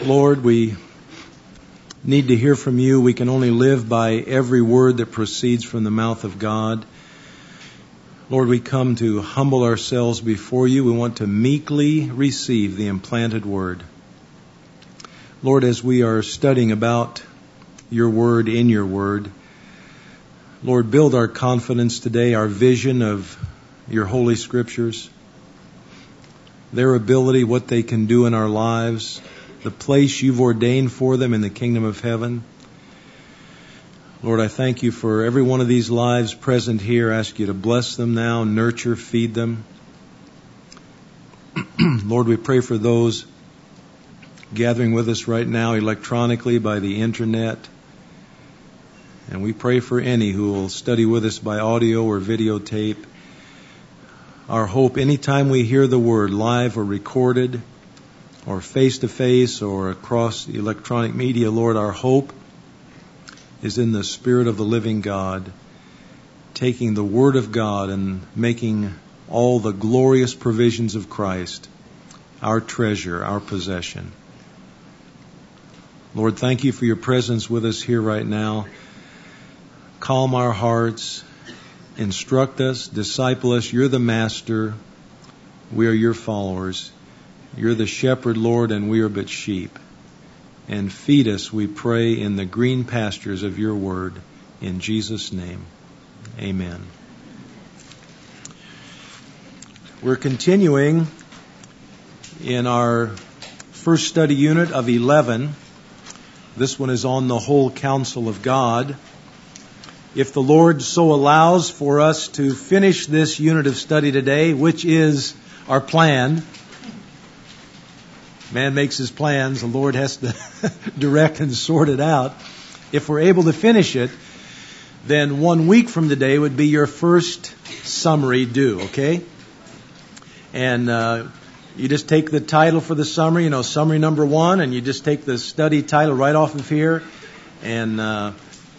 Lord, we need to hear from you. We can only live by every word that proceeds from the mouth of God. Lord, we come to humble ourselves before you. We want to meekly receive the implanted word. Lord, as we are studying about your word in your word, Lord, build our confidence today, our vision of your holy scriptures, their ability, what they can do in our lives, the place you've ordained for them in the kingdom of heaven. Lord, I thank you for every one of these lives present here. I ask you to bless them now, nurture, feed them. Lord, we pray for those gathering with us right now electronically by the internet. And we pray for any who will study with us by audio or videotape. Our hope, anytime we hear the word live or recorded or face-to-face or across the electronic media, Lord, our hope is in the Spirit of the living God, taking the Word of God and making all the glorious provisions of Christ our treasure, our possession. Lord, thank you for your presence with us here right now. Calm our hearts, instruct us, disciple us. You're the master. We are your followers. You're the shepherd, Lord, and we are but sheep. And feed us, we pray, in the green pastures of your word. In Jesus' name, amen. We're continuing in our first study unit of 11. This one is on the whole counsel of God. If the Lord so allows for us to finish this unit of study today, which is our plan. Man makes his plans, the Lord has to direct and sort it out. If we're able to finish it, then 1 week from today would be your first summary due, okay? And you just take the title for the summary, summary number 1, and you just take the study title right off of here and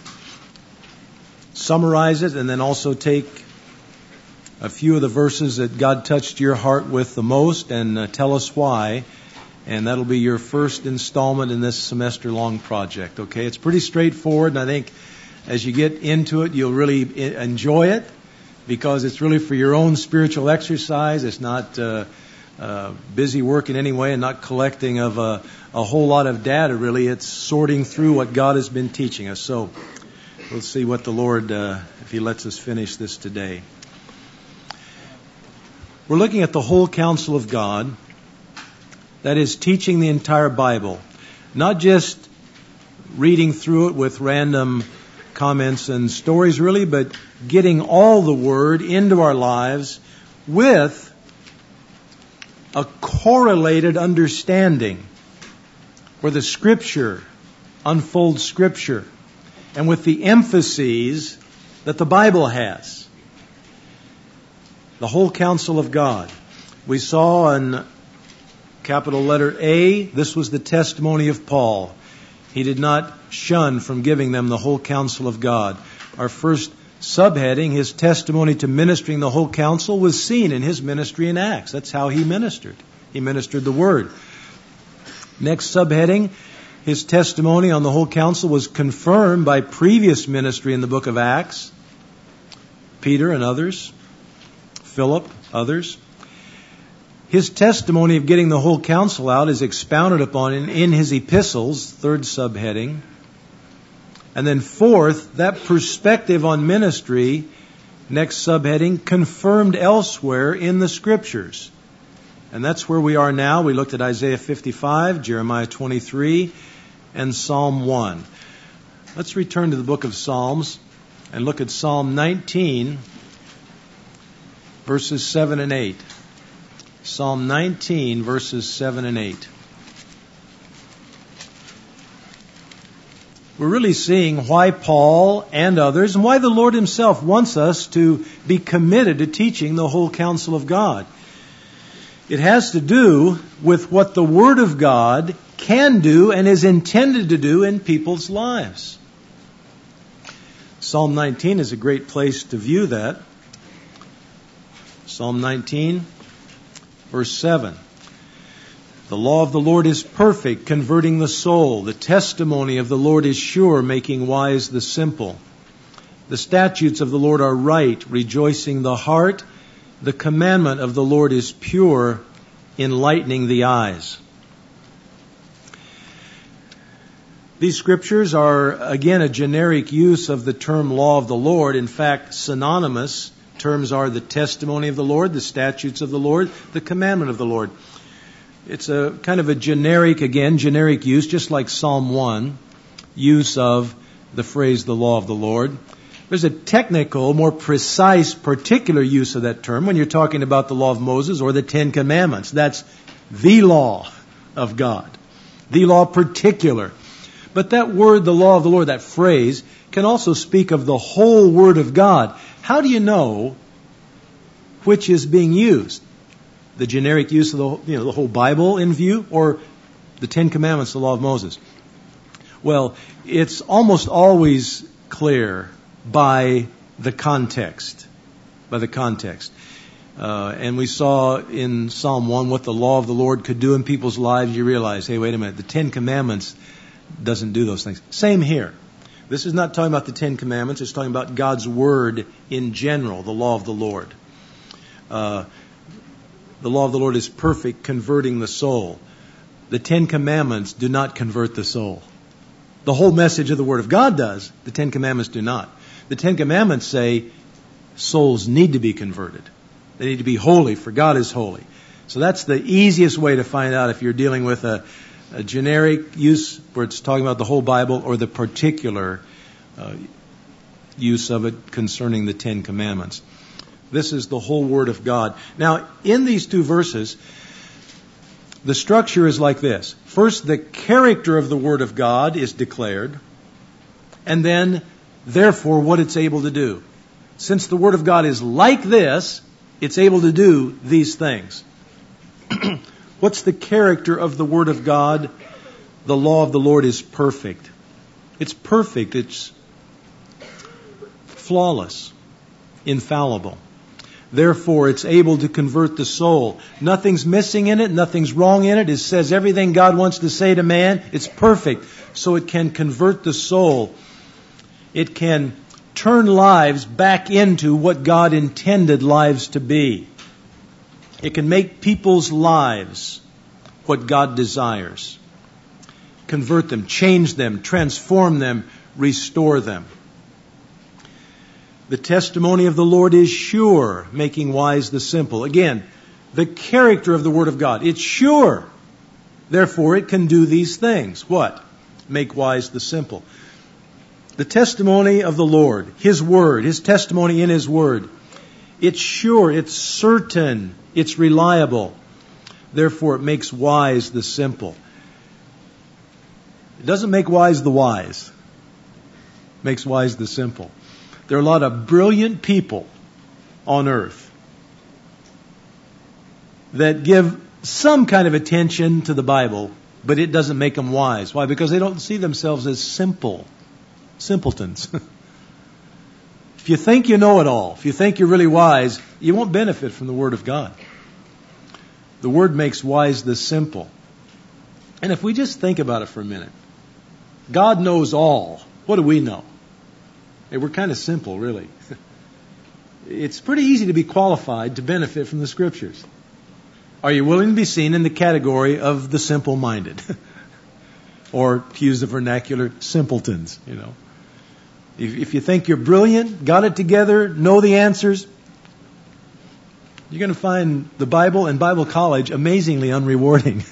summarize it, and then also take a few of the verses that God touched your heart with the most and tell us why. And that'll be your first installment in this semester-long project, okay? It's pretty straightforward, and I think as you get into it, you'll really enjoy it because it's really for your own spiritual exercise. It's not busy work in any way and not collecting of a whole lot of data, really. It's sorting through what God has been teaching us. So we'll see what the Lord, if He lets us finish this today. We're looking at the whole counsel of God. That is, teaching the entire Bible. Not just reading through it with random comments and stories, really, but getting all the Word into our lives with a correlated understanding where the Scripture unfolds Scripture and with the emphases that the Bible has. The whole counsel of God. We saw in capital letter A, this was the testimony of Paul. He did not shun from giving them the whole counsel of God. Our first subheading, his testimony to ministering the whole counsel, was seen in his ministry in Acts. That's how he ministered. He ministered the Word. Next subheading, his testimony on the whole counsel was confirmed by previous ministry in the book of Acts. Peter and others. Philip, others. His testimony of getting the whole counsel out is expounded upon in his epistles, third subheading. And then fourth, that perspective on ministry, next subheading, confirmed elsewhere in the Scriptures. And that's where we are now. We looked at Isaiah 55, Jeremiah 23, and Psalm 1. Let's return to the book of Psalms and look at Psalm 19, verses 7 and 8. Psalm 19, verses 7 and 8. We're really seeing why Paul and others, and why the Lord Himself wants us to be committed to teaching the whole counsel of God. It has to do with what the Word of God can do and is intended to do in people's lives. Psalm 19 is a great place to view that. Psalm 19, verse 7. The law of the Lord is perfect, converting the soul. The testimony of the Lord is sure, making wise the simple. The statutes of the Lord are right, rejoicing the heart. The commandment of the Lord is pure, enlightening the eyes. These scriptures are, again, a generic use of the term law of the Lord. In fact, synonymous terms are the testimony of the Lord, the statutes of the Lord, the commandment of the Lord. It's a kind of a generic use, just like Psalm 1, use of the phrase the law of the Lord. There's a technical, more precise, particular use of that term when you're talking about the law of Moses or the Ten Commandments. That's the law of God, the law particular. But that word, the law of the Lord, that phrase, can also speak of the whole Word of God. How do you know which is being used? The generic use of the whole Bible in view, or the Ten Commandments, the law of Moses? Well, it's almost always clear by the context. And we saw in Psalm 1 what the law of the Lord could do in people's lives. You realize, hey, wait a minute, the Ten Commandments doesn't do those things. Same here. This is not talking about the Ten Commandments. It's talking about God's Word in general, the law of the Lord. The law of the Lord is perfect, converting the soul. The Ten Commandments do not convert the soul. The whole message of the Word of God does. The Ten Commandments do not. The Ten Commandments say souls need to be converted. They need to be holy, for God is holy. So that's the easiest way to find out if you're dealing with a generic use where it's talking about the whole Bible or the particular use of it concerning the Ten Commandments. This is the whole Word of God. Now, in these two verses, the structure is like this. First, the character of the Word of God is declared, and then, therefore, what it's able to do. Since the Word of God is like this, it's able to do these things. What's the character of the Word of God? The law of the Lord is perfect. It's perfect. It's flawless, infallible. Therefore, it's able to convert the soul. Nothing's missing in it. Nothing's wrong in it. It says everything God wants to say to man. It's perfect. So it can convert the soul. It can turn lives back into what God intended lives to be. It can make people's lives what God desires. Convert them, change them, transform them, restore them. The testimony of the Lord is sure, making wise the simple. Again, the character of the Word of God. It's sure. Therefore, it can do these things. What? Make wise the simple. The testimony of the Lord, His Word, His testimony in His Word. It's sure, it's certain, it's reliable. Therefore, it makes wise the simple. It doesn't make wise the wise. It makes wise the simple. There are a lot of brilliant people on earth that give some kind of attention to the Bible, but it doesn't make them wise. Why? Because they don't see themselves as simpletons. If you think you know it all, if you think you're really wise, you won't benefit from the Word of God. The Word makes wise the simple. And if we just think about it for a minute, God knows all. What do we know? Hey, we're kind of simple, really. It's pretty easy to be qualified to benefit from the Scriptures. Are you willing to be seen in the category of the simple-minded? Or, to use the vernacular, simpletons, you know. If you think you're brilliant, got it together, know the answers, you're going to find the Bible and Bible college amazingly unrewarding.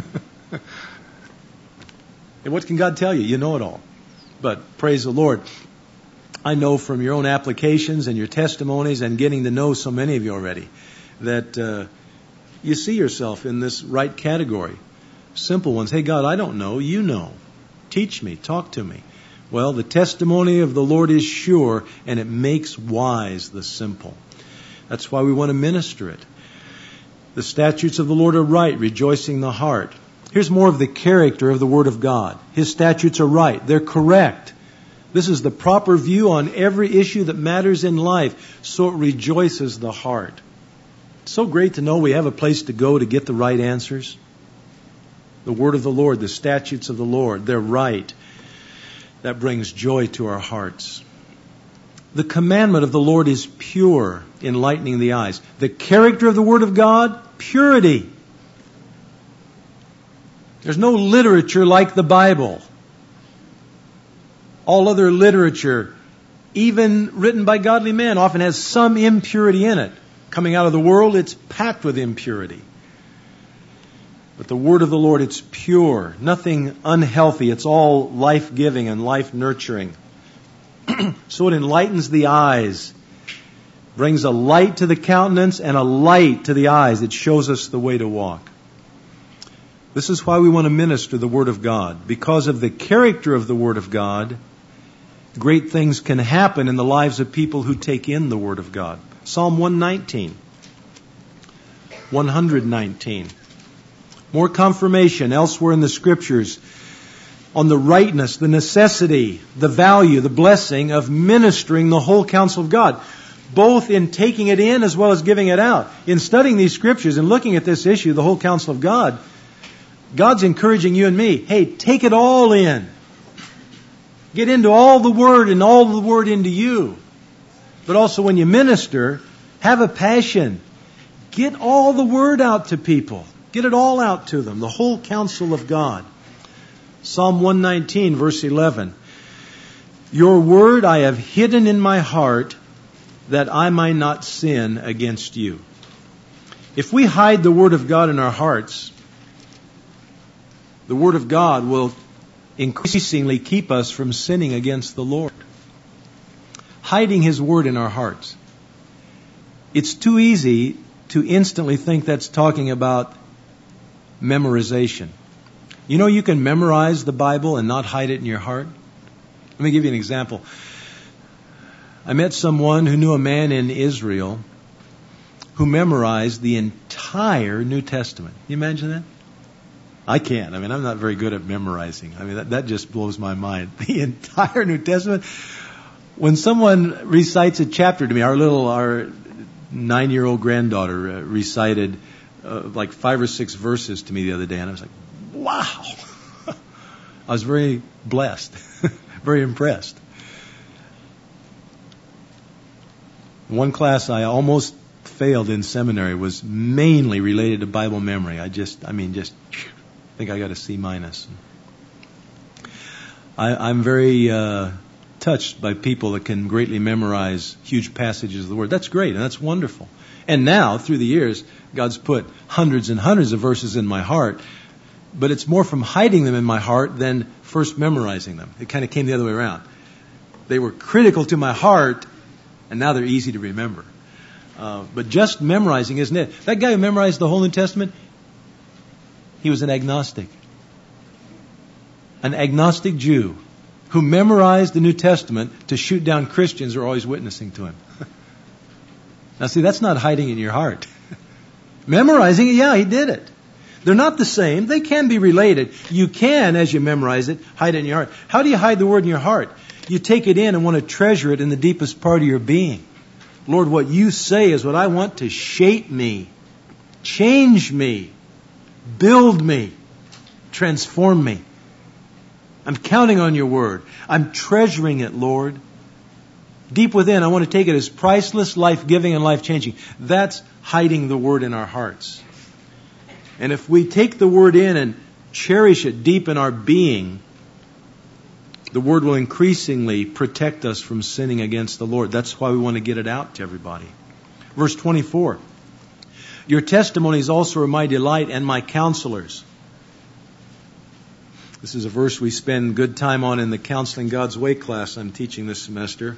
And what can God tell you? You know it all. But praise the Lord. I know from your own applications and your testimonies and getting to know so many of you already that you see yourself in this right category. Simple ones. Hey, God, I don't know. You know. Teach me. Talk to me. Well, the testimony of the Lord is sure, and it makes wise the simple. That's why we want to minister it. The statutes of the Lord are right, rejoicing the heart. Here's more of the character of the Word of God. His statutes are right. They're correct. This is the proper view on every issue that matters in life, so it rejoices the heart. It's so great to know we have a place to go to get the right answers. The word of the Lord, the statutes of the Lord, they're right. That brings joy to our hearts. The commandment of the Lord is pure, enlightening the eyes. The character of the Word of God, purity. There's no literature like the Bible. All other literature, even written by godly men, often has some impurity in it. Coming out of the world, it's packed with impurity. But the Word of the Lord, it's pure, nothing unhealthy. It's all life-giving and life-nurturing. So it enlightens the eyes, brings a light to the countenance and a light to the eyes. It shows us the way to walk. This is why we want to minister the Word of God. Because of the character of the Word of God, great things can happen in the lives of people who take in the Word of God. Psalm 119. 119. More confirmation elsewhere in the Scriptures on the rightness, the necessity, the value, the blessing of ministering the whole counsel of God, both in taking it in as well as giving it out. In studying these Scriptures and looking at this issue, the whole counsel of God, God's encouraging you and me, hey, take it all in. Get into all the Word and all the Word into you. But also when you minister, have a passion. Get all the Word out to people. Get it all out to them, the whole counsel of God. Psalm 119, verse 11. Your word I have hidden in my heart that I might not sin against you. If we hide the Word of God in our hearts, the Word of God will increasingly keep us from sinning against the Lord. Hiding His Word in our hearts. It's too easy to instantly think that's talking about memorization. You know you can memorize the Bible and not hide it in your heart? Let me give you an example. I met someone who knew a man in Israel who memorized the entire New Testament. Can you imagine that? I can't. I'm not very good at memorizing. That just blows my mind. The entire New Testament. When someone recites a chapter to me, our 9-year-old granddaughter recited like 5 or 6 verses to me the other day, and I was like, wow! I was very blessed, very impressed. One class I almost failed in seminary was mainly related to Bible memory. I think I got a C-. I'm very touched by people that can greatly memorize huge passages of the Word. That's great, and that's wonderful. And now, through the years, God's put hundreds and hundreds of verses in my heart, but it's more from hiding them in my heart than first memorizing them. It kind of came the other way around. They were critical to my heart, and now they're easy to remember. But just memorizing isn't it. That guy who memorized the whole New Testament, he was an agnostic. An agnostic Jew who memorized the New Testament to shoot down Christians who are always witnessing to him. Now see, that's not hiding in your heart. Memorizing it, yeah, he did it. They're not the same. They can be related. You can, as you memorize it, hide it in your heart. How do you hide the Word in your heart? You take it in and want to treasure it in the deepest part of your being. Lord, what you say is what I want to shape me, change me, build me, transform me. I'm counting on your Word. I'm treasuring it, Lord. Deep within, I want to take it as priceless, life-giving, and life-changing. That's hiding the Word in our hearts. And if we take the Word in and cherish it deep in our being, the Word will increasingly protect us from sinning against the Lord. That's why we want to get it out to everybody. Verse 24. Your testimonies also are my delight and my counselors. This is a verse we spend good time on in the Counseling God's Way class I'm teaching this semester.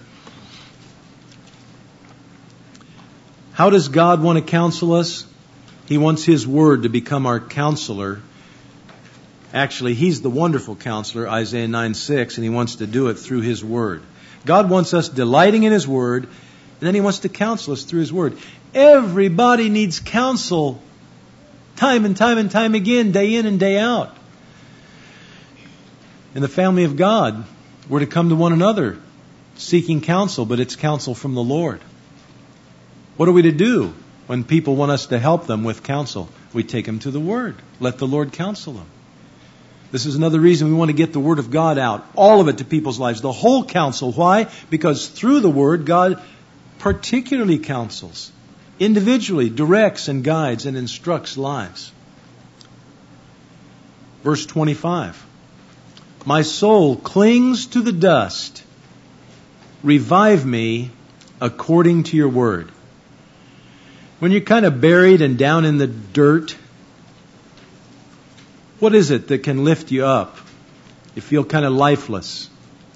How does God want to counsel us? He wants His Word to become our counselor. Actually, He's the wonderful counselor, Isaiah 9:6, and He wants to do it through His Word. God wants us delighting in His Word, and then He wants to counsel us through His Word. Everybody needs counsel time and time and time again, day in and day out. In the family of God, we're to come to one another seeking counsel, but it's counsel from the Lord. What are we to do when people want us to help them with counsel? We take them to the Word. Let the Lord counsel them. This is another reason we want to get the Word of God out. All of it to people's lives. The whole counsel. Why? Because through the Word, God particularly counsels, individually directs and guides and instructs lives. Verse 25. My soul clings to the dust. Revive me according to your word. When you're kind of buried and down in the dirt, what is it that can lift you up? You feel kind of lifeless.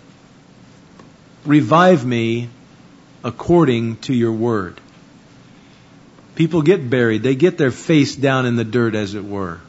Revive me according to your word. People get buried. They get their face down in the dirt, as it were.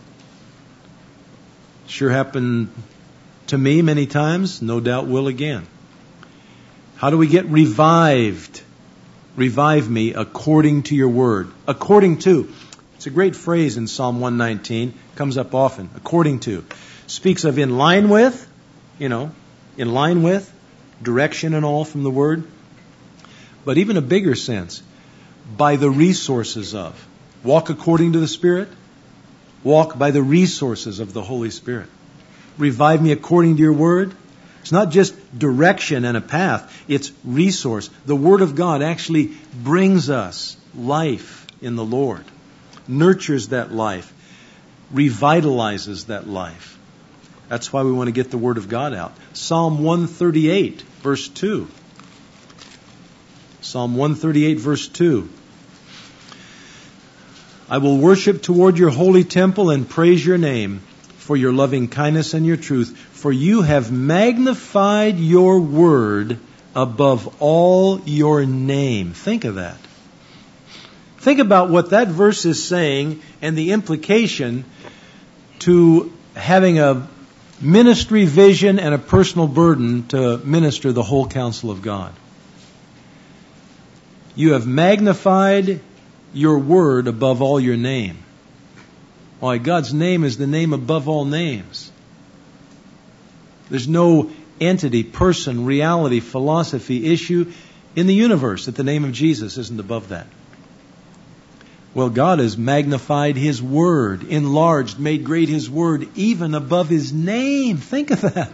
Sure happened to me many times. No doubt will again. How do we get revived? Revive me according to your word. According to. It's a great phrase in Psalm 119. Comes up often. According to. Speaks of in line with, in line with, direction and all from the word. But even a bigger sense, by the resources of. Walk according to the Spirit. Walk by the resources of the Holy Spirit. Revive me according to your word. It's not just direction and a path. It's resource. The Word of God actually brings us life in the Lord. Nurtures that life. Revitalizes that life. That's why we want to get the Word of God out. Psalm 138, verse 2. Psalm 138, verse 2. I will worship toward your holy temple and praise your name for your loving kindness and your truth. For you have magnified your word above all your name. Think of that. Think about what that verse is saying and the implication to having a ministry vision and a personal burden to minister the whole counsel of God. You have magnified your word above all your name. Why, God's name is the name above all names. There's no entity, person, reality, philosophy, issue in the universe that the name of Jesus isn't above that. Well, God has magnified His Word, enlarged, made great His Word, even above His name. Think of that.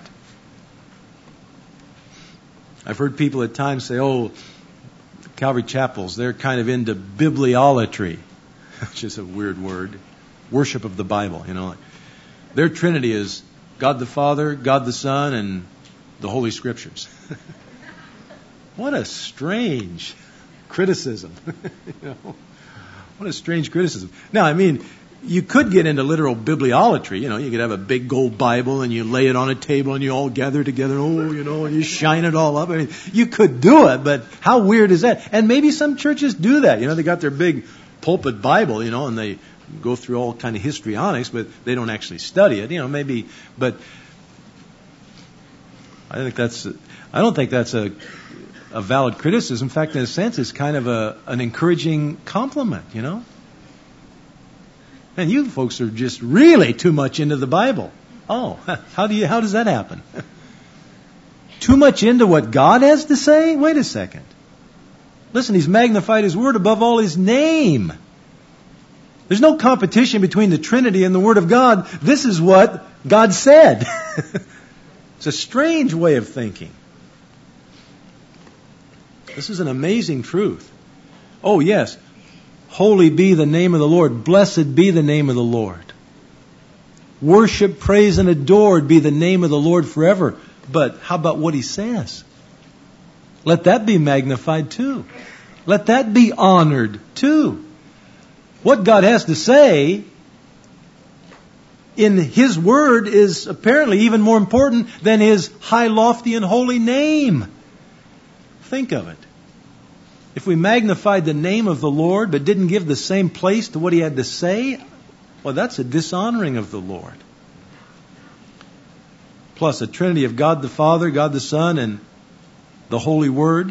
I've heard people at times say, Calvary Chapels, they're kind of into bibliolatry, which is a weird word. Worship of the Bible, Their Trinity is God the Father, God the Son, and the Holy Scriptures. What a strange criticism. What a strange criticism. Now, you could get into literal bibliolatry. You could have a big gold Bible and you lay it on a table and you all gather together, and you shine it all up. You could do it, but how weird is that? And maybe some churches do that. They got their big pulpit Bible, and they go through all kind of histrionics, but they don't actually study it. Maybe, but I don't think that's a valid criticism. In fact, in a sense, it's kind of an encouraging compliment, And you folks are just really too much into the Bible. Oh, how does that happen? Too much into what God has to say? Wait a second. Listen, He's magnified His Word above all His name. There's no competition between the Trinity and the Word of God. This is what God said. It's a strange way of thinking. This is an amazing truth. Oh, yes. Holy be the name of the Lord. Blessed be the name of the Lord. Worship, praise, and adored be the name of the Lord forever. But how about what He says? Let that be magnified too. Let that be honored too. What God has to say in His Word is apparently even more important than His high, lofty, and holy name. Think of it. If we magnified the name of the Lord but didn't give the same place to what He had to say, well, that's a dishonoring of the Lord. Plus a Trinity of God the Father, God the Son, and the Holy Word.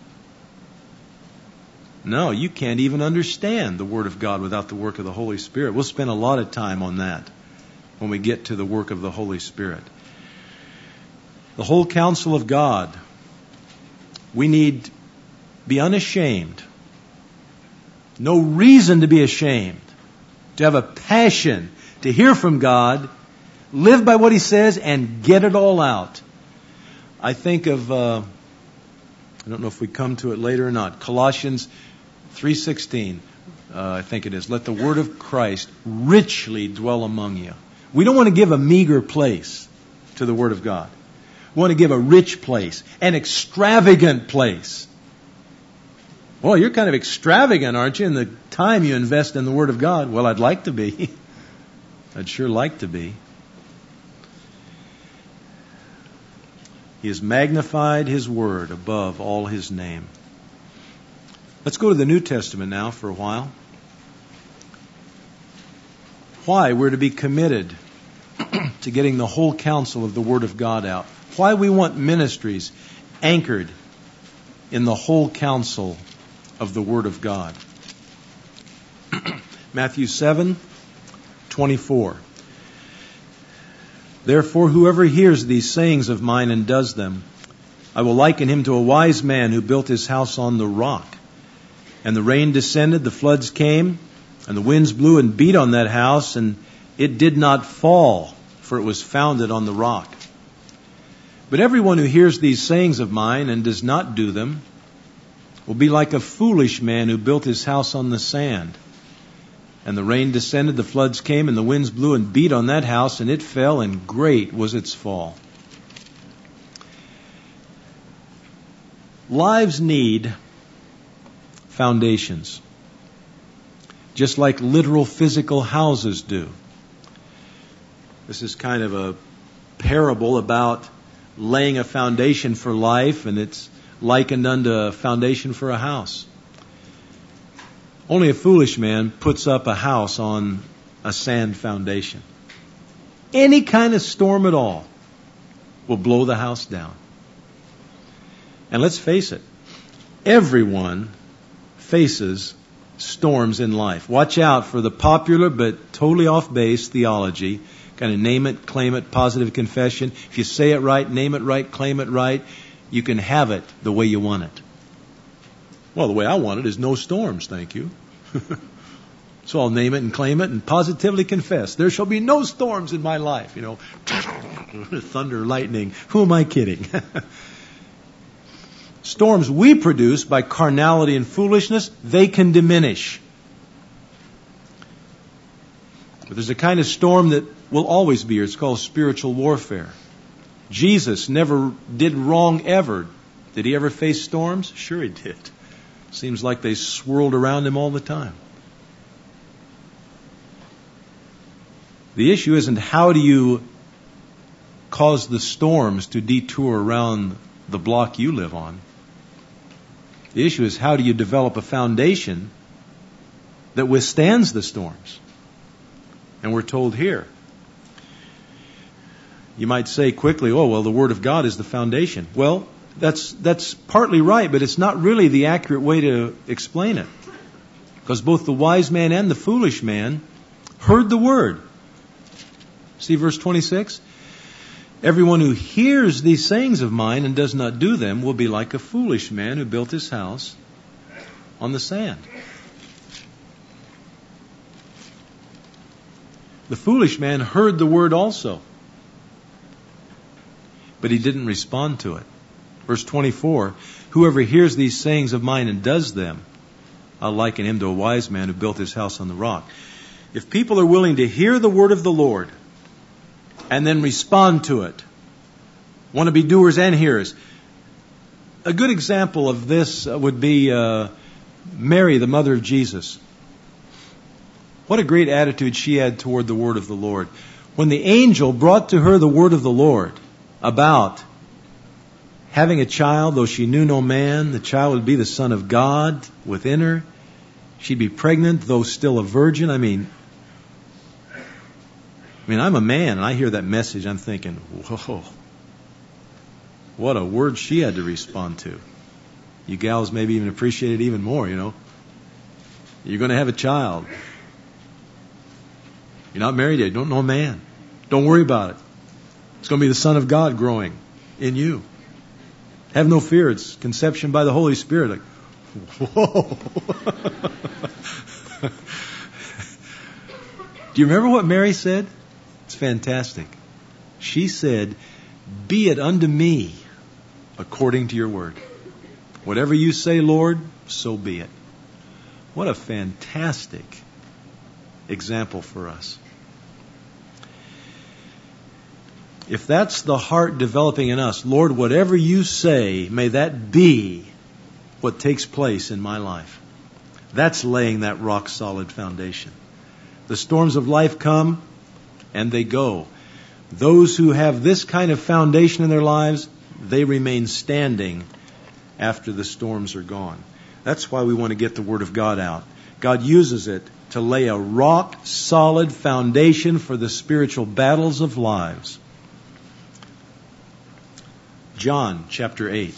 No, you can't even understand the Word of God without the work of the Holy Spirit. We'll spend a lot of time on that when we get to the work of the Holy Spirit. The whole counsel of God. We need to be unashamed. No reason to be ashamed. To have a passion to hear from God, Live by what He says and get it all out. I think of, I don't know if we come to it later or not, Colossians 3:16, I think it is. Let the word of Christ richly dwell among you. We don't want to give a meager place to the Word of God. We want to give a rich place, an extravagant place. Well, you're kind of extravagant, aren't you, in the time you invest in the Word of God? Well, I'd like to be. I'd sure like to be. He has magnified His Word above all His name. Let's go to the New Testament now for a while. Why we're to be committed to getting the whole counsel of the Word of God out. Why we want ministries anchored in the whole counsel of the Word of God. Matthew 7:24. Therefore, whoever hears these sayings of mine and does them, I will liken him to a wise man who built his house on the rock. And the rain descended, the floods came, and the winds blew and beat on that house, and it did not fall, for it was founded on the rock. But everyone who hears these sayings of mine and does not do them will be like a foolish man who built his house on the sand. And the rain descended, the floods came, and the winds blew and beat on that house, and it fell, and great was its fall. Lives need foundations, just like literal physical houses do. This is kind of a parable about laying a foundation for life, and it's likened unto a foundation for a house. Only a foolish man puts up a house on a sand foundation. Any kind of storm at all will blow the house down. And let's face it, everyone faces storms in life. Watch out for the popular but totally off base theology. Kind of name it, claim it, positive confession. If you say it right, name it right, claim it right, you can have it the way you want it. Well, the way I want it is no storms, thank you. So I'll name it and claim it and positively confess. There shall be no storms in my life. You know, thunder, lightning. Who am I kidding? Storms we produce by carnality and foolishness, they can diminish. But there's a kind of storm that will always be here. It's called spiritual warfare. Jesus never did wrong ever. Did He ever face storms? Sure He did. Seems like they swirled around Him all the time. The issue isn't how do you cause the storms to detour around the block you live on. The issue is how do you develop a foundation that withstands the storms? And we're told here. You might say quickly, oh, well, the Word of God is the foundation. Well, that's partly right, but it's not really the accurate way to explain it. Because both the wise man and the foolish man heard the Word. See verse 26? Everyone who hears these sayings of mine and does not do them will be like a foolish man who built his house on the sand. The foolish man heard the word also, but he didn't respond to it. Verse 24, whoever hears these sayings of mine and does them, I'll liken him to a wise man who built his house on the rock. If people are willing to hear the word of the Lord and then respond to it, want to be doers and hearers. A good example of this would be Mary, the mother of Jesus. What a great attitude she had toward the word of the Lord. When the angel brought to her the word of the Lord about having a child, though she knew no man, the child would be the Son of God within her. She'd be pregnant, though still a virgin. I mean, I'm a man, and I hear that message, I'm thinking, whoa, what a word she had to respond to. You gals maybe even appreciate it even more, you know. You're going to have a child. You're not married yet. You don't know a man. Don't worry about it. It's going to be the Son of God growing in you. Have no fear. It's conception by the Holy Spirit. Like, whoa. Do you remember what Mary said? It's fantastic. She said, "Be it unto me according to your word. Whatever you say, Lord, so be it." What a fantastic example for us. If that's the heart developing in us, Lord, whatever you say, may that be what takes place in my life. That's laying that rock solid foundation. The storms of life come and they go. Those who have this kind of foundation in their lives, they remain standing after the storms are gone. That's why we want to get the Word of God out. God uses it to lay a rock solid foundation for the spiritual battles of lives. John chapter 8.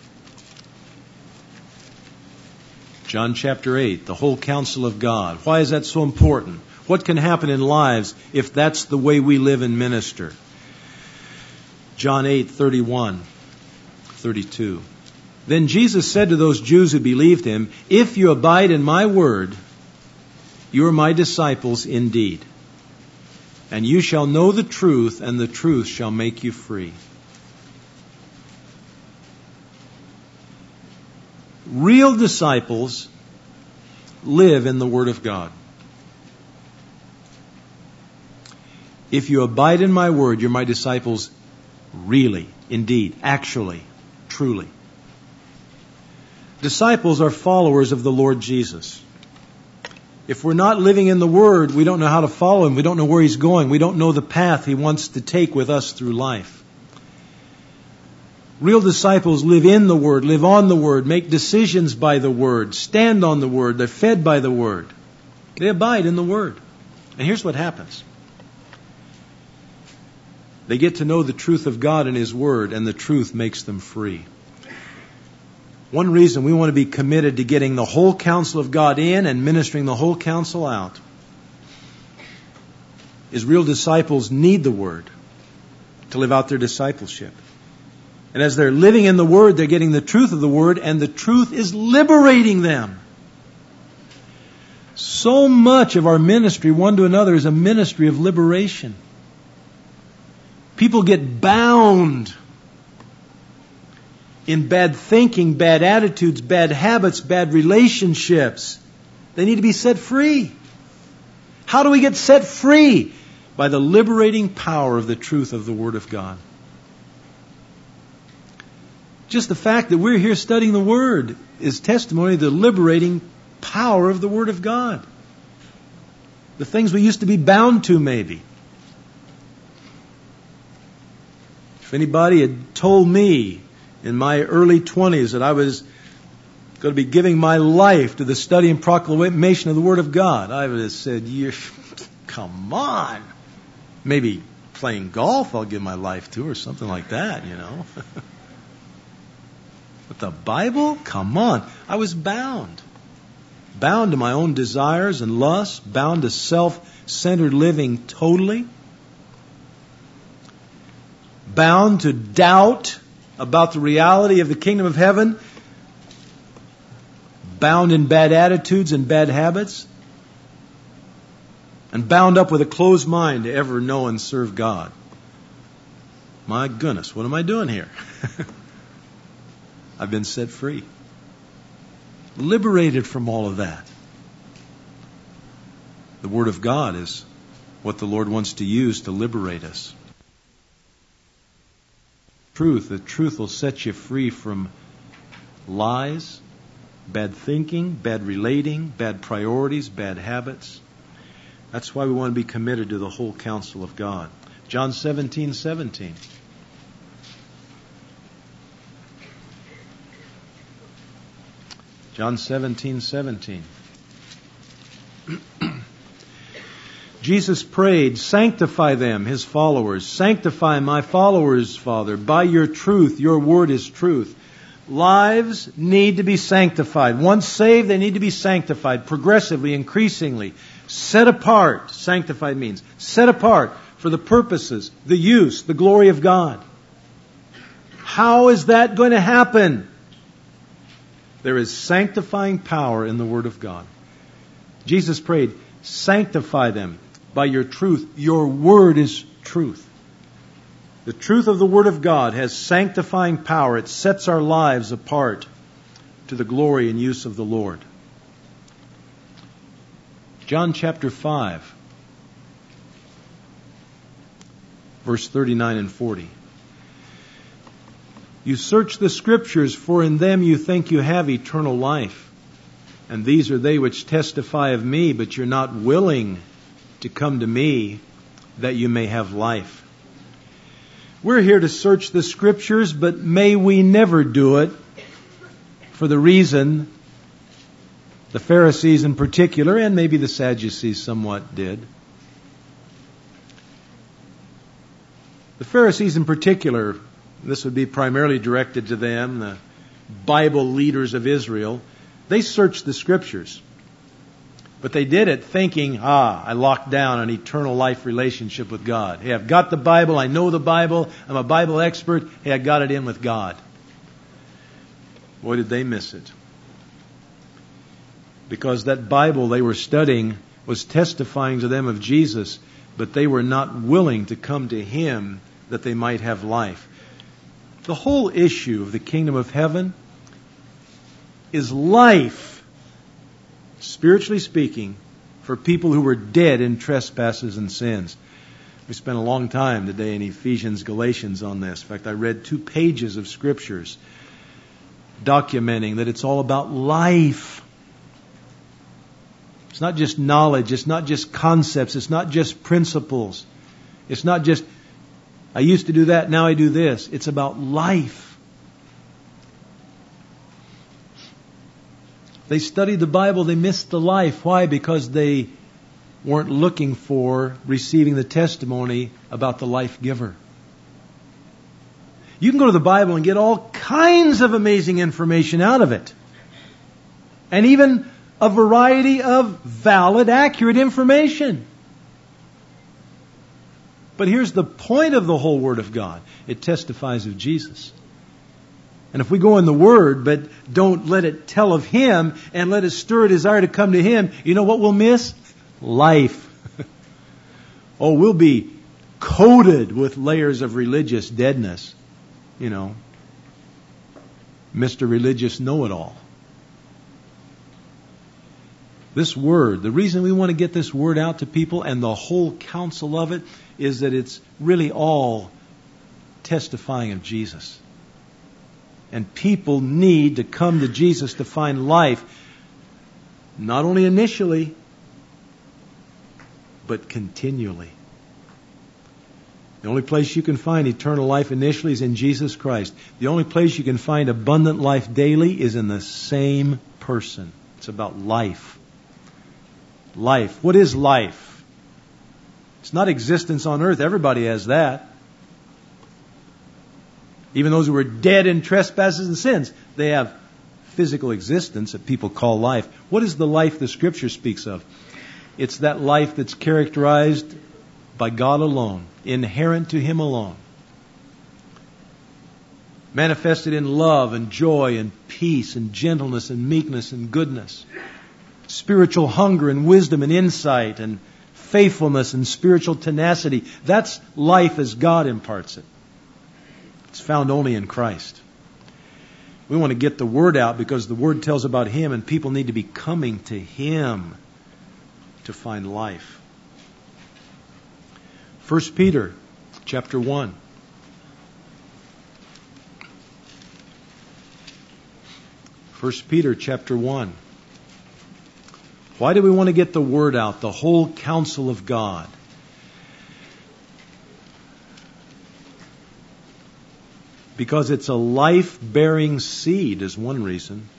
John chapter 8, the whole counsel of God. Why is that so important? What can happen in lives if that's the way we live and minister? John 8:31, 32. Then Jesus said to those Jews who believed him, "If you abide in my word, you are my disciples indeed. And you shall know the truth, and the truth shall make you free." Real disciples live in the Word of God. If you abide in my word, you're my disciples really, indeed, actually, truly. Disciples are followers of the Lord Jesus. If we're not living in the Word, we don't know how to follow Him. We don't know where He's going. We don't know the path He wants to take with us through life. Real disciples live in the Word, live on the Word, make decisions by the Word, stand on the Word. They're fed by the Word. They abide in the Word. And here's what happens. They get to know the truth of God and His Word, and the truth makes them free. One reason we want to be committed to getting the whole counsel of God in and ministering the whole counsel out is real disciples need the Word to live out their discipleship. And as they're living in the Word, they're getting the truth of the Word, and the truth is liberating them. So much of our ministry, one to another, is a ministry of liberation. People get bound in bad thinking, bad attitudes, bad habits, bad relationships. They need to be set free. How do we get set free? By the liberating power of the truth of the Word of God. Just the fact that we're here studying the Word is testimony to the liberating power of the Word of God. The things we used to be bound to, maybe. If anybody had told me in my early 20s that I was going to be giving my life to the study and proclamation of the Word of God, I would have said, come on. Maybe playing golf I'll give my life to, or something like that, you know. But the Bible? Come on. I was bound. Bound to my own desires and lusts, bound to self-centered living totally, bound to doubt about the reality of the kingdom of heaven, bound in bad attitudes and bad habits, and bound up with a closed mind to ever know and serve God. My goodness, what am I doing here? I've been set free. Liberated from all of that. The Word of God is what the Lord wants to use to liberate us. The truth will set you free from lies, bad thinking, bad relating, bad priorities, bad habits. That's why we want to be committed to the whole counsel of God. John 17:17. John 17:17. Jesus prayed, "Sanctify them," His followers. "Sanctify my followers, Father, by your truth. Your word is truth." Lives need to be sanctified. Once saved, they need to be sanctified progressively, increasingly. Set apart, sanctified means, set apart for the purposes, the use, the glory of God. How is that going to happen? There is sanctifying power in the Word of God. Jesus prayed, "Sanctify them by your truth. Your word is truth." The truth of the Word of God has sanctifying power. It sets our lives apart to the glory and use of the Lord. John chapter 5, verse 39 and 40. You search the Scriptures, for in them you think you have eternal life. And these are they which testify of me, but you're not willing to come to me that you may have life. We're here to search the Scriptures, but may we never do it for the reason the Pharisees in particular, and maybe the Sadducees somewhat did. The Pharisees in particular, this would be primarily directed to them, the Bible leaders of Israel, they searched the Scriptures. But they did it thinking, I locked down an eternal life relationship with God. Hey, I've got the Bible, I know the Bible, I'm a Bible expert, hey, I got it in with God. Boy, did they miss it. Because that Bible they were studying was testifying to them of Jesus, but they were not willing to come to Him that they might have life. The whole issue of the kingdom of heaven is life, spiritually speaking, for people who were dead in trespasses and sins. We spent a long time today in Ephesians, Galatians on this. In fact, I read 2 pages of scriptures documenting that it's all about life. It's not just knowledge. It's not just concepts. It's not just principles. It's not just, I used to do that, now I do this. It's about life. They studied the Bible, they missed the life. Why? Because they weren't looking for receiving the testimony about the life giver. You can go to the Bible and get all kinds of amazing information out of it. And even a variety of valid, accurate information. But here's the point of the whole Word of God. It testifies of Jesus. And if we go in the Word, but don't let it tell of Him and let it stir a desire to come to Him, you know what we'll miss? Life. Oh, we'll be coated with layers of religious deadness. You know, Mr. Religious Know-It-All. This Word, the reason we want to get this Word out to people and the whole counsel of it is that it's really all testifying of Jesus. And people need to come to Jesus to find life, not only initially, but continually. The only place you can find eternal life initially is in Jesus Christ. The only place you can find abundant life daily is in the same person. It's about life. Life. What is life? It's not existence on earth. Everybody has that. Even those who were dead in trespasses and sins, they have physical existence that people call life. What is the life the Scripture speaks of? It's that life that's characterized by God alone, inherent to Him alone. Manifested in love and joy and peace and gentleness and meekness and goodness. Spiritual hunger and wisdom and insight and faithfulness and spiritual tenacity. That's life as God imparts it. It's found only in Christ. We want to get the Word out because the Word tells about Him and people need to be coming to Him to find life. 1 Peter chapter 1. 1 Peter chapter 1. Why do we want to get the Word out, the whole counsel of God? Because it's a life-bearing seed is one reason.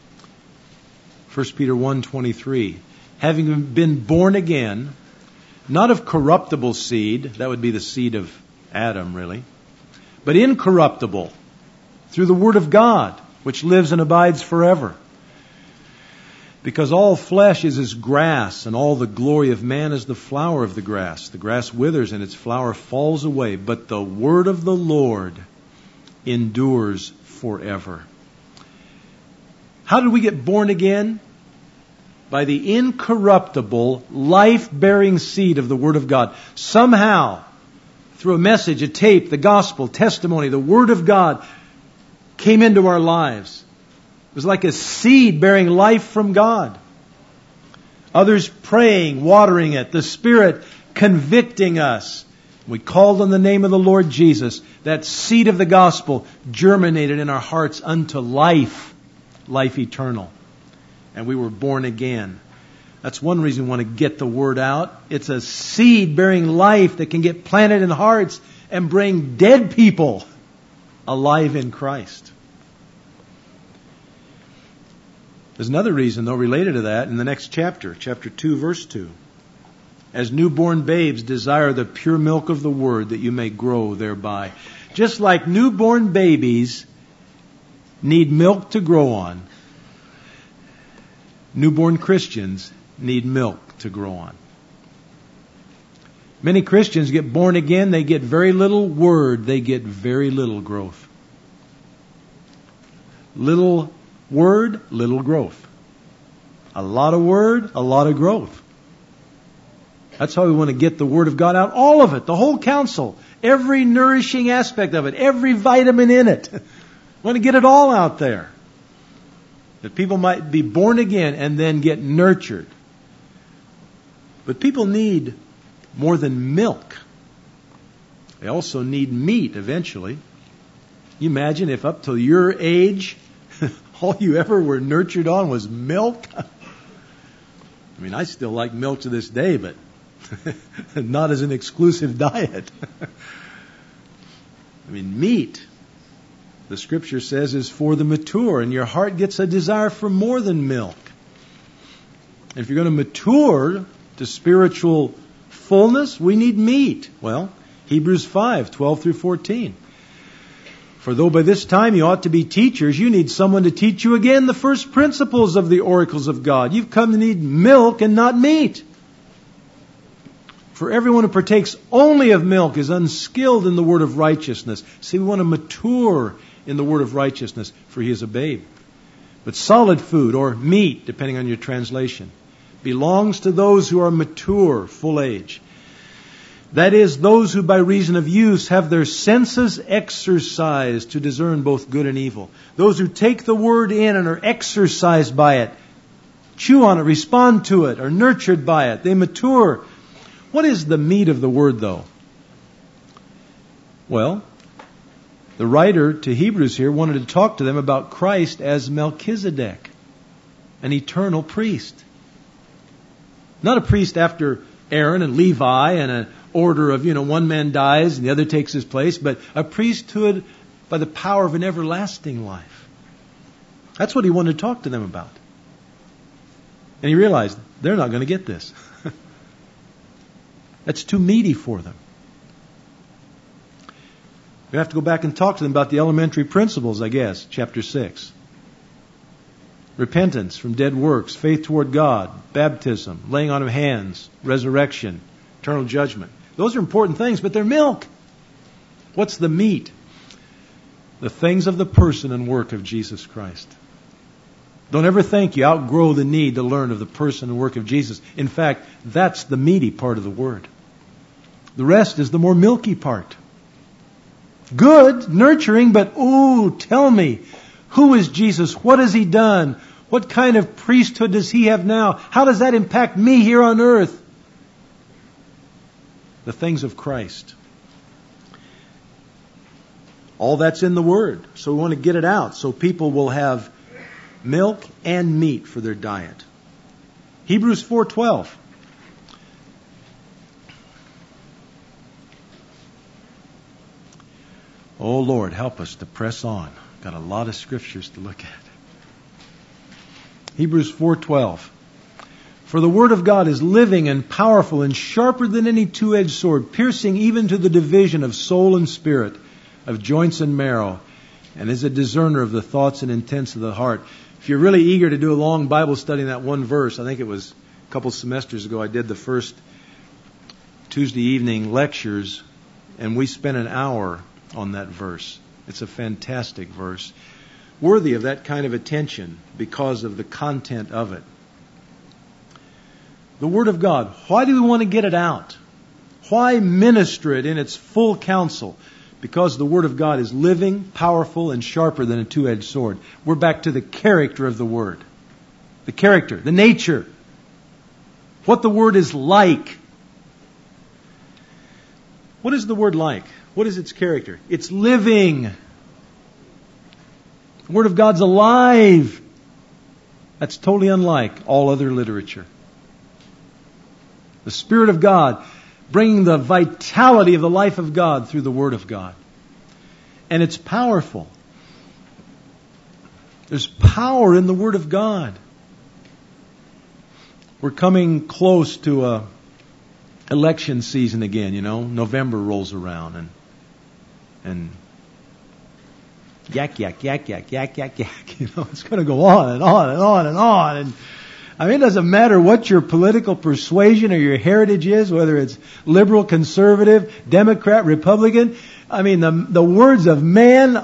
1 Peter 1:23. Having been born again, not of corruptible seed, that would be the seed of Adam really, but incorruptible, through the Word of God, which lives and abides forever. Because all flesh is as grass, and all the glory of man is the flower of the grass. The grass withers and its flower falls away, but the word of the Lord endures forever. How did we get born again? By the incorruptible, life-bearing seed of the Word of God. Somehow, through a message, a tape, the gospel, testimony, the Word of God came into our lives. It was like a seed bearing life from God. Others praying, watering it, the Spirit convicting us. We called on the name of the Lord Jesus. That seed of the gospel germinated in our hearts unto life, life eternal. And we were born again. That's one reason we want to get the Word out. It's a seed bearing life that can get planted in hearts and bring dead people alive in Christ. There's another reason, though, related to that in the next chapter, chapter 2, verse 2. As newborn babes desire the pure milk of the Word, that you may grow thereby. Just like newborn babies need milk to grow on, newborn Christians need milk to grow on. Many Christians get born again, they get very little Word, they get very little growth. Little Word, little growth. A lot of Word, a lot of growth. That's how we want to get the Word of God out. All of it, the whole counsel, every nourishing aspect of it, every vitamin in it. We want to get it all out there. That people might be born again and then get nurtured. But people need more than milk. They also need meat eventually. You imagine if up till your age, all you ever were nurtured on was milk? I mean, I still like milk to this day, but not as an exclusive diet. I mean, meat, the Scripture says, is for the mature, and your heart gets a desire for more than milk. And if you're going to mature to spiritual fullness, we need meat. Well, Hebrews 5, 12 through 14. For though by this time you ought to be teachers, you need someone to teach you again the first principles of the oracles of God. You've come to need milk and not meat. For everyone who partakes only of milk is unskilled in the word of righteousness. See, we want to mature in the word of righteousness, for he is a babe. But solid food, or meat, depending on your translation, belongs to those who are mature, full age. That is, those who by reason of use have their senses exercised to discern both good and evil. Those who take the word in and are exercised by it, chew on it, respond to it, are nurtured by it. They mature. What is the meat of the word, though? Well, the writer to Hebrews here wanted to talk to them about Christ as Melchizedek, an eternal priest. Not a priest after Aaron and Levi and an order of, one man dies and the other takes his place, but a priesthood by the power of an everlasting life. That's what he wanted to talk to them about. And he realized they're not going to get this. That's too meaty for them. We have to go back and talk to them about the elementary principles, I guess, chapter 6. Repentance from dead works, faith toward God, baptism, laying on of hands, resurrection, eternal judgment. Those are important things, but they're milk. What's the meat? The things of the person and work of Jesus Christ. Don't ever think you outgrow the need to learn of the person and work of Jesus. In fact, that's the meaty part of the Word. The rest is the more milky part. Good, nurturing, but tell me, who is Jesus? What has He done? What kind of priesthood does He have now? How does that impact me here on earth? The things of Christ. All that's in the Word. So we want to get it out so people will have milk and meat for their diet. Hebrews 4:12. Oh Lord, help us to press on. Got a lot of scriptures to look at. Hebrews 4:12. For the word of God is living and powerful and sharper than any two-edged sword, piercing even to the division of soul and spirit, of joints and marrow, and is a discerner of the thoughts and intents of the heart. If you're really eager to do a long Bible study in that one verse, I think it was a couple semesters ago, I did the first Tuesday evening lectures, and we spent an hour on that verse. It's a fantastic verse, worthy of that kind of attention because of the content of it. The Word of God. Why do we want to get it out? Why minister it in its full counsel? Because the Word of God is living, powerful, and sharper than a two-edged sword. We're back to the character of the Word. The character, the nature. What the Word is like. What is the Word like? What is its character? It's living. The Word of God's alive. That's totally unlike all other literature. The Spirit of God bringing the vitality of the life of God through the Word of God. And it's powerful. There's power in the Word of God. We're coming close to election season again, November rolls around and yak, yak, yak, yak, yak, yak, yak. It's going to go on and on and on and on. And it doesn't matter what your political persuasion or your heritage is, whether it's liberal, conservative, Democrat, Republican. The words of man,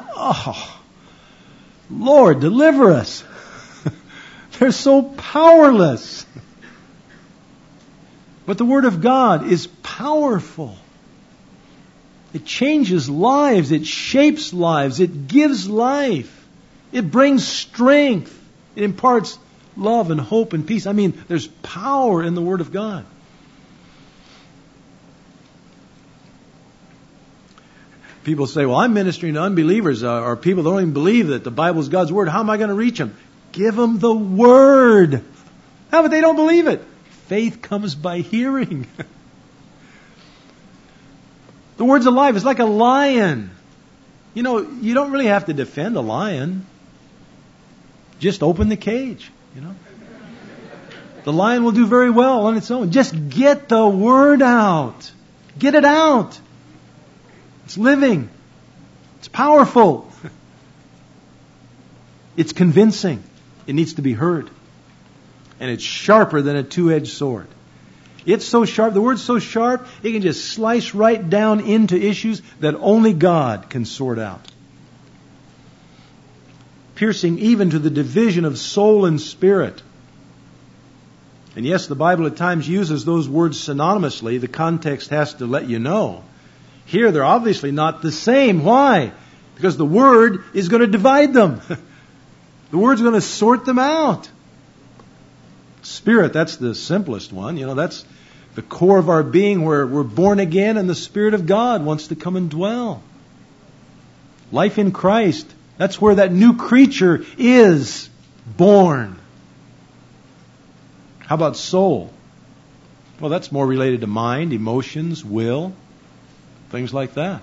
Lord, deliver us. They're so powerless. But the Word of God is powerful. It changes lives. It shapes lives. It gives life. It brings strength. It imparts love and hope and peace. There's power in the Word of God. People say, well, I'm ministering to unbelievers or people that don't even believe that the Bible is God's Word. How am I going to reach them? Give them the Word. How about they don't believe it? Faith comes by hearing. The Word's alive. It's like a lion. You don't really have to defend a lion. Just open the cage, The lion will do very well on its own. Just get the Word out. Get it out. It's living. It's powerful. It's convincing. It needs to be heard. And it's sharper than a two-edged sword. It's so sharp, the Word's so sharp, it can just slice right down into issues that only God can sort out. Piercing even to the division of soul and spirit. And yes, the Bible at times uses those words synonymously. The context has to let you know. Here they're obviously not the same. Why? Because the Word is going to divide them. The Word's going to sort them out. Spirit, that's the simplest one. That's the core of our being where we're born again and the Spirit of God wants to come and dwell. Life in Christ, that's where that new creature is born. How about soul? Well, that's more related to mind, emotions, will, things like that.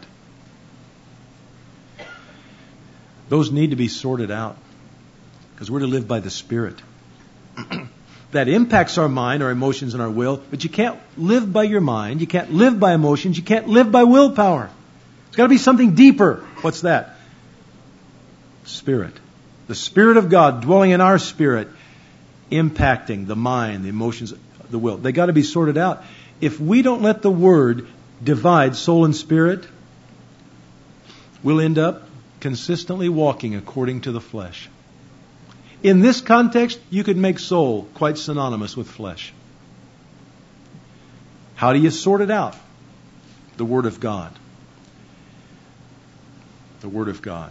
Those need to be sorted out because we're to live by the Spirit. That impacts our mind, our emotions, and our will, but you can't live by your mind, you can't live by emotions, you can't live by willpower. It's got to be something deeper. What's that? Spirit. The Spirit of God dwelling in our spirit, impacting the mind, the emotions, the will. They got to be sorted out. If we don't let the Word divide soul and spirit, we'll end up consistently walking according to the flesh. In this context, you could make soul quite synonymous with flesh. How do you sort it out? The Word of God. The Word of God.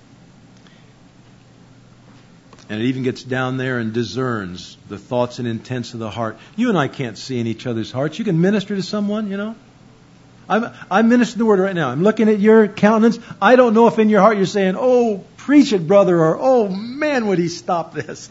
And it even gets down there and discerns the thoughts and intents of the heart. You and I can't see in each other's hearts. You can minister to someone, I'm ministering the Word right now. I'm looking at your countenance. I don't know if in your heart you're saying, oh, preach it, brother, or oh, man, would he stop this?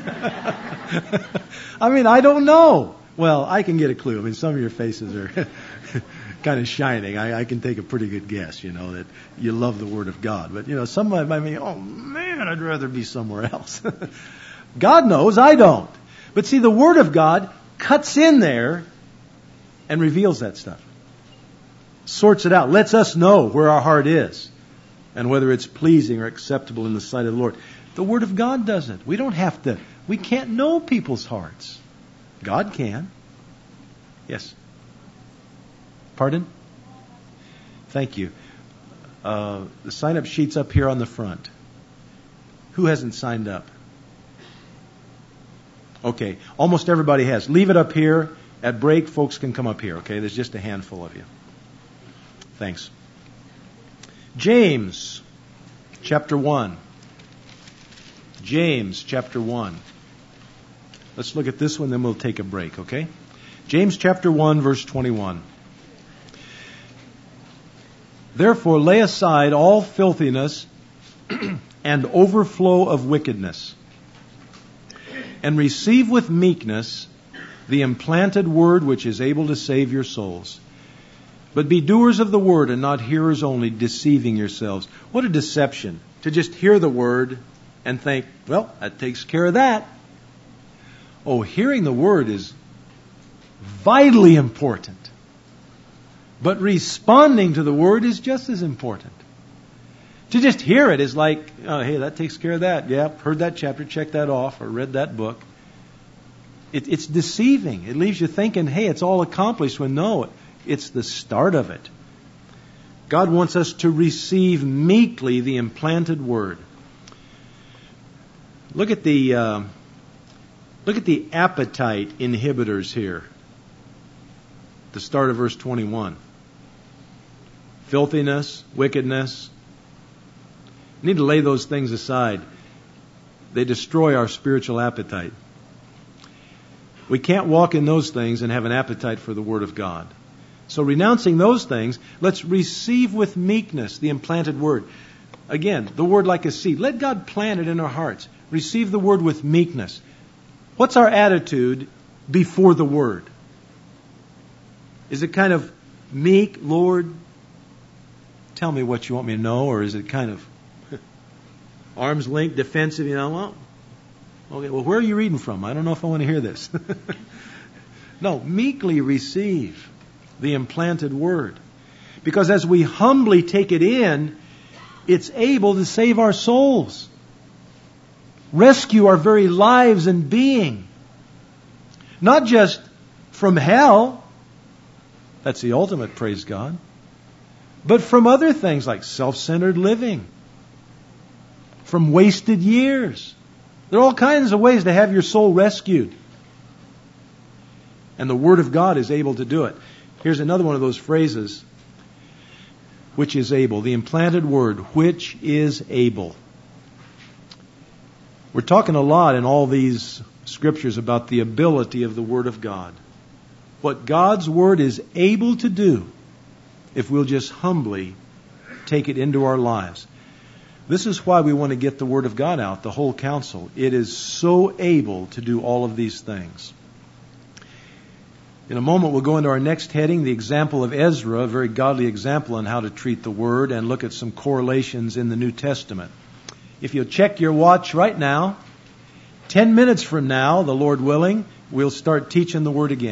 I don't know. Well, I can get a clue. Some of your faces are kind of shining. I can take a pretty good guess, that you love the Word of God. But, some of them, oh, man, I'd rather be somewhere else. God knows, I don't. But see, the Word of God cuts in there and reveals that stuff. Sorts it out. Lets us know where our heart is and whether it's pleasing or acceptable in the sight of the Lord. The Word of God does it. We don't have to. We can't know people's hearts. God can. Yes. Pardon? Thank you. The sign-up sheet's up here on the front. Who hasn't signed up? Okay. Almost everybody has. Leave it up here. At break, folks can come up here, okay? There's just a handful of you. Thanks. James, chapter 1. James, chapter 1. Let's look at this one, then we'll take a break, okay? James, chapter 1, verse 21. Therefore, lay aside all filthiness and overflow of wickedness, and receive with meekness the implanted word which is able to save your souls. But be doers of the word and not hearers only, deceiving yourselves. What a deception to just hear the word and think, well, that takes care of that. Oh, hearing the word is vitally important. But responding to the word is just as important. To just hear it is like, oh, hey, that takes care of that. Yeah, heard that chapter, check that off, or read that book. It's deceiving. It leaves you thinking, hey, it's all accomplished, when no, it's the start of it. God wants us to receive meekly the implanted word. Look at the appetite inhibitors here. The start of verse 21. Filthiness, wickedness. We need to lay those things aside. They destroy our spiritual appetite. We can't walk in those things and have an appetite for the Word of God. So renouncing those things, let's receive with meekness the implanted Word. Again, the Word like a seed. Let God plant it in our hearts. Receive the Word with meekness. What's our attitude before the Word? Is it kind of meek, Lord, tell me what you want me to know? Or is it kind of arm's length, defensive, well, okay, well, where are you reading from? I don't know if I want to hear this. No, meekly receive the implanted word. Because as we humbly take it in, it's able to save our souls. Rescue our very lives and being. Not just from hell. That's the ultimate, praise God. But from other things like self-centered living. From wasted years. There are all kinds of ways to have your soul rescued. And the Word of God is able to do it. Here's another one of those phrases. Which is able. The implanted word, which is able. We're talking a lot in all these scriptures about the ability of the Word of God. What God's Word is able to do if we'll just humbly take it into our lives. This is why we want to get the Word of God out, the whole counsel. It is so able to do all of these things. In a moment, we'll go into our next heading, the example of Ezra, a very godly example on how to treat the Word, and look at some correlations in the New Testament. If you'll check your watch right now, 10 minutes from now, the Lord willing, we'll start teaching the Word again.